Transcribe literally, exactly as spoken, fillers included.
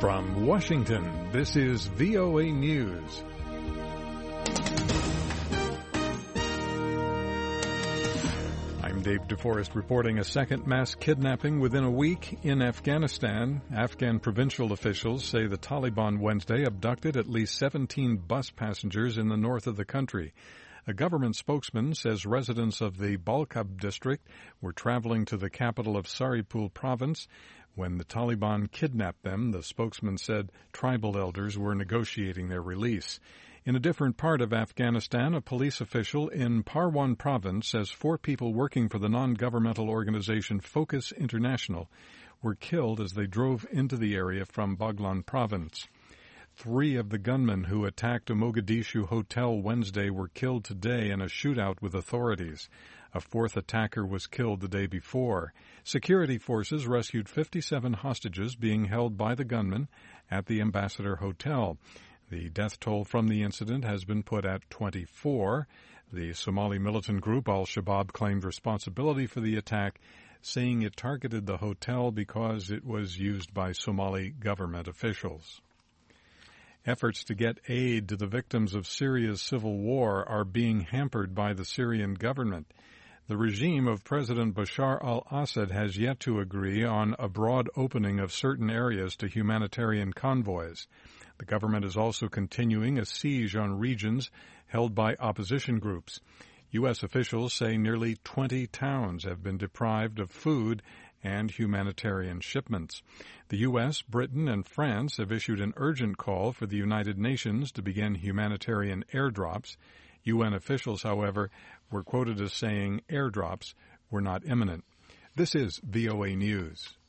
From Washington, this is V O A News. I'm Dave DeForest reporting a second mass kidnapping within a week in Afghanistan. Afghan provincial officials say the Taliban Wednesday abducted at least seventeen bus passengers in the north of the country. A government spokesman says residents of the Balkab district were traveling to the capital of Saripul province when the Taliban kidnapped them. The spokesman said tribal elders were negotiating their release. In a different part of Afghanistan, a police official in Parwan province says four people working for the non-governmental organization Focus International were killed as they drove into the area from Baghlan province. Three of the gunmen who attacked a Mogadishu hotel Wednesday were killed today in a shootout with authorities. A fourth attacker was killed the day before. Security forces rescued fifty-seven hostages being held by the gunmen at the Ambassador Hotel. The death toll from the incident has been put at twenty-four. The Somali militant group Al-Shabaab claimed responsibility for the attack, saying it targeted the hotel because it was used by Somali government officials. Efforts to get aid to the victims of Syria's civil war are being hampered by the Syrian government. The regime of President Bashar al-Assad has yet to agree on a broad opening of certain areas to humanitarian convoys. The government is also continuing a siege on regions held by opposition groups. U S officials say nearly twenty towns have been deprived of food and humanitarian shipments. The U S, Britain, and France have issued an urgent call for the United Nations to begin humanitarian airdrops. U N officials, however, were quoted as saying airdrops were not imminent. This is V O A News.